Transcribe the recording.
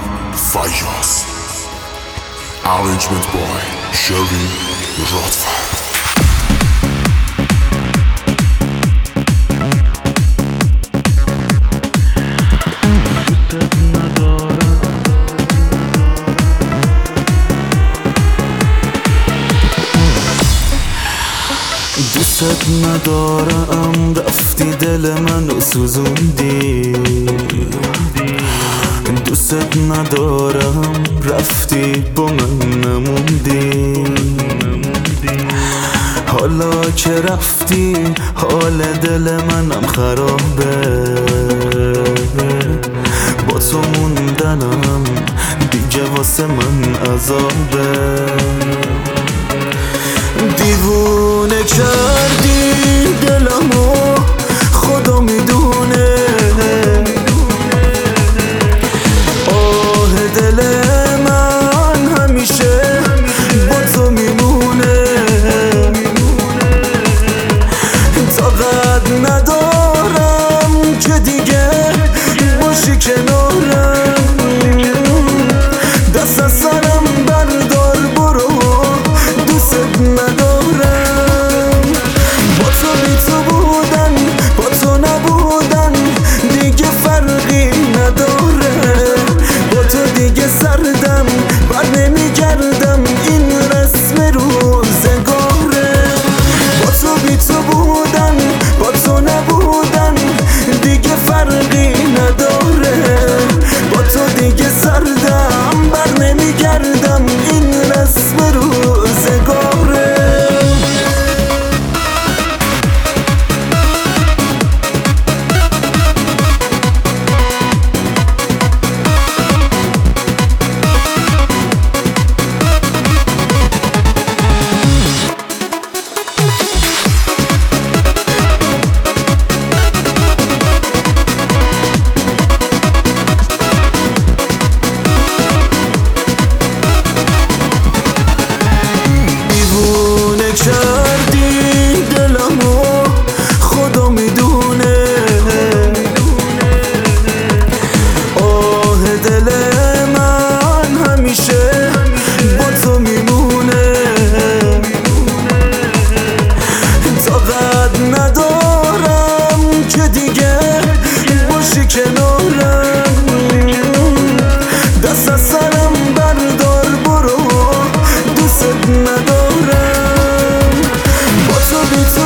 Fayaz. Arrangement by Sherry Rothfeld. دوست ندارم رفتی دل منو سوزوندی دوست ندارم رفتی با من نموندی حالا که رفتی حال دل منم خرابه با تو موندنم دیگه واسه من عذابه دیوونه کردی دلمو خدا میدونه آه دل من همیشه با تو میمونه طاقت ندارم که دیگه باشی کنارم دست از سرم بردار برو دوست ندارم سردم بر نمیگردم این رسم روزگاره با تو بی تو بودن با تو نبودن دیگه فرقی نداره با تو دیگه سردم بر نمیگردم این رسم روزگاره کردی دلمو خدا میدونه آه دل من همیشه با تو میمونه طاقت ندارم که دیگه باشی کنارم دست از سرم بردار برو دوست ندارم